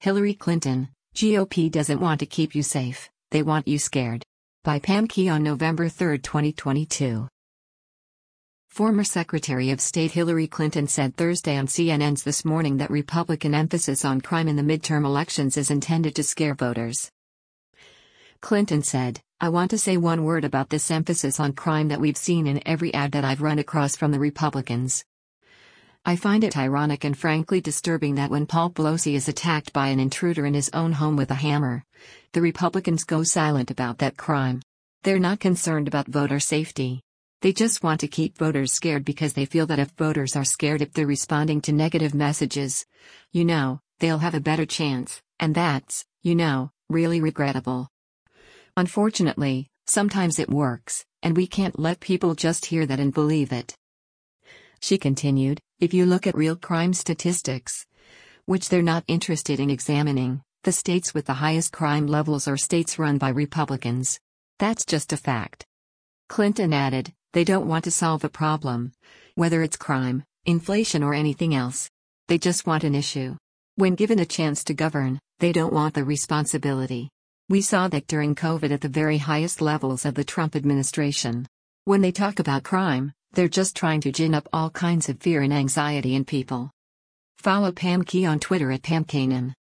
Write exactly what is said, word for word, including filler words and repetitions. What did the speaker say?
Hillary Clinton, G O P doesn't want to keep you safe, they want you scared. By Pam Key on November third, twenty twenty-two. Former Secretary of State Hillary Clinton said Thursday on C N N's This Morning that Republican emphasis on crime in the midterm elections is intended to scare voters. Clinton said, "I want to say one word about this emphasis on crime that we've seen in every ad that I've run across from the Republicans. I find it ironic and frankly disturbing that when Paul Pelosi is attacked by an intruder in his own home with a hammer, the Republicans go silent about that crime. They're not concerned about voter safety. They just want to keep voters scared because they feel that if voters are scared if they're responding to negative messages, you know, they'll have a better chance, and that's, you know, really regrettable. Unfortunately, sometimes it works, and we can't let people just hear that and believe it." She continued, "If you look at real crime statistics, which they're not interested in examining, the states with the highest crime levels are states run by Republicans. That's just a fact." Clinton added, "They don't want to solve a problem, whether it's crime, inflation or anything else. They just want an issue. When given a chance to govern, they don't want the responsibility. We saw that during COVID at the very highest levels of the Trump administration. When they talk about crime, they're just trying to gin up all kinds of fear and anxiety in people." Follow Pam Key on Twitter at Pam Kanan.